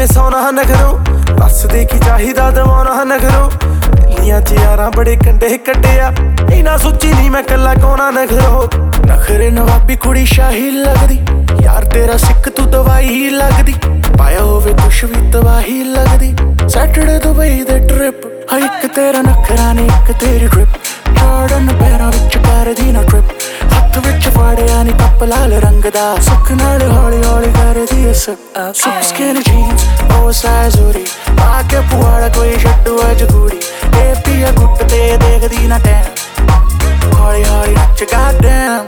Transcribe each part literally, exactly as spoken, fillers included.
ਕਿਵੇਂ ਸੌਣਾ ਨਖਰੋ ਦੱਸ ਦੇ ਕੀ ਚਾਹੀਦਾ ਦਵਾਉਣਾ ਨਖਰੋ ਲੀਆਂ ਚ ਯਾਰਾਂ ਬੜੇ ਕੰਡੇ ਕੱਢਿਆ ਇਹਨਾਂ ਸੋਚੀ ਨਹੀਂ ਮੈਂ ਕੱਲਾ ਕੋਣਾ ਨਖਰੋ ਨਖਰੇ ਨਵਾਬੀ ਕੁੜੀ ਸ਼ਾਹੀ ਲੱਗਦੀ ਯਾਰ ਤੇਰਾ ਸਿੱਖ ਤੂੰ ਦਵਾਈ ਲੱਗਦੀ ਪਾਇਆ ਹੋਵੇ ਕੁਛ ਵੀ ਤਬਾਹੀ ਲੱਗਦੀ ਸੈਟਰਡੇ ਦੁਬਈ ਦੇ ਟ੍ਰਿਪ ਹਾਂ ਇੱਕ ਤੇਰਾ ਨਖਰਾ ਨੇ ਇੱਕ ਤੇਰੀ ਡ੍ਰਿਪ ਜਾਰਡਨ ਪੈਰਾਂ ਵਿੱਚ ਕਰਦੀ ਨਾ ਟ੍ਰਿਪ ਹੱਥ ਵਿੱਚ ਫੜਿਆ ਨੀ ਕੱਪ ਲਾਲ ਰੰਗ ਦਾ ਸੁੱਖ ਨਾਲ ਹੌਲੀ ਹੌਲੀ ਕਰਦੀ ਐ ਸਭ ਸੁਪ ਸਕਿਨ ਜੀਨਸ ਓਵਰਸਾਈਜ਼ ਹੋਰੀ ਪਾ ਕੇ ਪੁਆੜਾ ਕੋਈ ਛੱਡੂ ਅੱਜ ਕੁੜੀ ਇਹ ਪੀਆ ਗੁੱਟ ਤੇ ਦੇਖਦੀ ਨਾ ਟੈਮ ਹੌਲੀ ਹੌਲੀ ਨੱਚ ਗਾਡੈਮ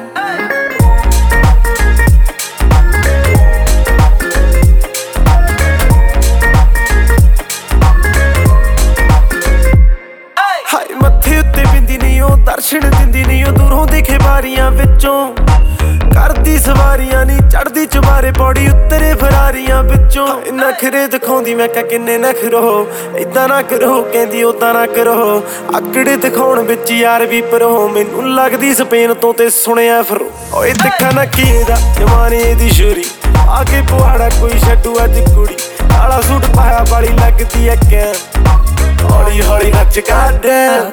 ਦਰਸ਼ਨ ਦਿੰਦੀ ਨਹੀਂ ਉਹ ਦੂਰੋਂ ਦਿਖੇ ਬਾਰੀਆਂ ਵਿੱਚੋਂ ਕਰਦੀ ਸਵਾਰੀਆਂ ਨੀ ਚੜਦੀ ਚੁਬਾਰੇ ਪੌੜੀ ਉੱਤਰੇ ਫਰਾਰੀਆਂ ਵਿੱਚੋਂ ਨਖਰੇ ਦਿਖਾਉਂਦੀ ਮੈਂ ਕਿਹਾ ਕਿੰਨੇ ਨਖਰੋ ਏਦਾਂ ਨਾ ਕਰੋ ਕਹਿੰਦੀ ਓਦਾਂ ਨਾ ਕਰੋ ਆਕੜੇ ਦਿਖਾਉਣ ਵਿੱਚ ਯਾਰ ਵੀ ਪਰੋ ਮੈਨੂੰ ਲੱਗਦੀ ਸਪੇਨ ਤੋਂ ਤੇ ਸੁਣਿਆ ਫਿਰ ਓਏ ਦੇਖਾ ਨਾ ਕੀ ਇਹਦਾ ਜਵਾਨੀ ਦੀ ਸ਼ੂਰੀ ਆ ਕੇ ਪੁਆੜਾ ਕੋਈ ਛੱਡੂ ਅੱਜ ਕੁੜੀ ਕਾਲਾ ਸੂਟ ਪਾਇਆ ਵਾਲੀ ਲੱਗਦੀ ਐ ਕੈਂ ਹੌਲੀ ਹੌਲੀ ਨੱਚ ਗਾਡੈਮ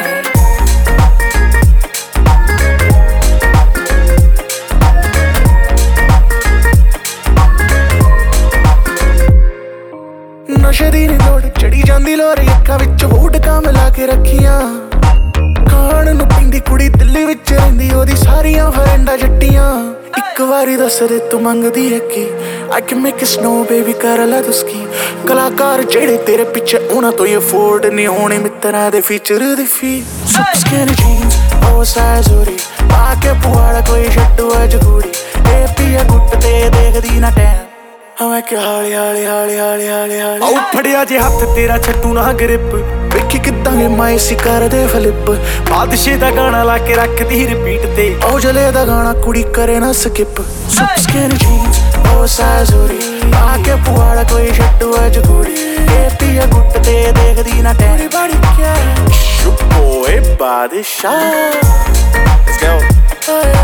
ਨਸ਼ੇ ਦੀ ਨੀ ਲੋੜ ਚੜੀ ਜਾਂਦੀ ਲੋਰ ਅੱਖਾਂ ਵਿੱਚ ਵੋਡਕਾ ਮਿਲਾ ਕੇ ਰੱਖੀਆਂ ਖਾਣ ਨੂੰ ਪੀਂਦੀ ਕੁੜੀ ਦਿੱਲੀ ਵਿੱਚ ਰਹਿੰਦੀ ਉਹਦੀ ਸਾਰੀਆਂ ਫਰੈਂਡਾਂ ਜੱਟੀਆਂ ਇੱਕ ਵਾਰੀ ਦੱਸ ਦੇ ਤੂੰ ਮੰਗਦੀ ਹੈ ਕੀ I can make it snow baby ਕਰ ਲੈ ਤੁਸਕੀ ਕਲਾਕਾਰ ਜਿਹੜੇ ਤੇਰੇ ਪਿੱਛੇ ਉਹਨਾਂ ਤੋਂ ਇਹ ਅਫੋਰਡ ਨਹੀਂ ਹੋਣੇ ਮਿੱਤਰਾਂ ਦੇ ਫੀਚਰ ਦੀ ਫੀ ਸੁਪ ਸਕਿਨ ਜੀਨਸ ਓਵਰਸਾਈਜ਼ ਹੋਰੀ ਪਾ ਕੇ ਪੁਆੜਾ ਕੋਈ ਛੱਡੂ ਅੱਜ ਕੁੜੀ ਇਹ ਪੀਆ ਗੁੱਟ ਤੇ ਦੇਖਦੀ ਨਾ ਟੈਮ ਮੈਂ ਕਿ ਹਾਲੀ ਹਾਲੀ ਹਾਲੀ ਹਾਲੀ ਹਾਲੀ ਹਾਲੀ ਆਉ ਫੜਿਆ ਜੇ ਹੱਥ ਤੇਰਾ ਛੱਟੂ ਨਾ ਗ੍ਰਿਪ ਵੇਖੀ ਕਿੱਦਾਂ ਇਹ ਮਾਇਸੀ ਕਰਦੇ ਫਲਿੱਪ ਬਾਦਸ਼ਾਹ ਦਾ ਗਾਣਾ ਲਾ ਕੇ ਰੱਖਦੀ ਰਿਪੀਟ ਤੇ ਉਹ ਜਲੇ ਦਾ ਗਾਣਾ ਕੁੜੀ ਕਰੇ ਨਾ ਸਕਿਪ ਸੁਪ ਸਕਿਨ ਜੀਨਸ ਓਵਰਸਾਈਜ਼ ਹੋਰੀ ਆ ਕੇ ਪੁਆੜਾ ਕੋਈ ਛੱਡੂ ਅੱਜ ਕੁੜੀ ਇਹ ਪੀਆ ਗੁੱਟ ਤੇ ਦੇਖਦੀ ਨਾ ਟੈਰੀ ਬੜੀ ਕਿਆ ਸ਼ੁਪੋ ਏ ਬਾਦਸ਼ਾਹ Let's go